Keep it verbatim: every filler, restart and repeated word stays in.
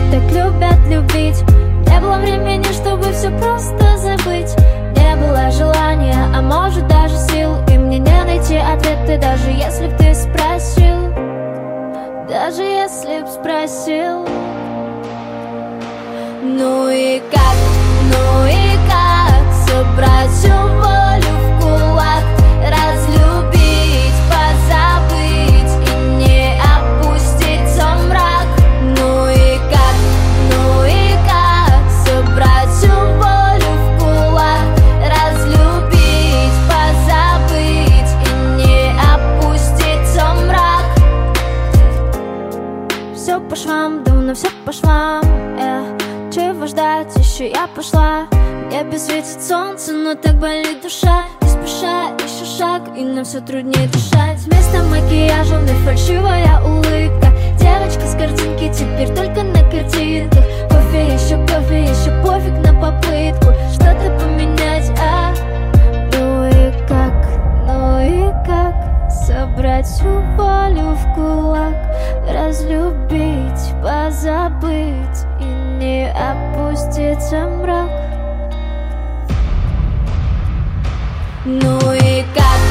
так любят любить. Не было времени, чтобы все просто забыть. Не было желания, а может даже сил. И мне не найти ответы, даже если б ты спросил. Даже если б спросил. Ну и как, ну и как собрать всю волю в кулак, разлюбить, позабыть и не опуститься в мрак. Ну и как, ну и как собрать всю волю в кулак, разлюбить, позабыть и не опуститься в мрак. Все по швам, давно все по швам, yeah. Чего ждать, еще я пошла. В небе светит солнце, но так болит душа. Не спеша, еще шаг, и нам все труднее дышать. Вместо макияжа вновь фальшивая улыбка. Девочка с картинки теперь только на картинках. Кофе, еще кофе, еще пофиг на попытку что-то поменять, а? Ну и как, ну и как собрать всю волю в кулак, разлюбить, позабыть и не опуститься в мрак. Ну и как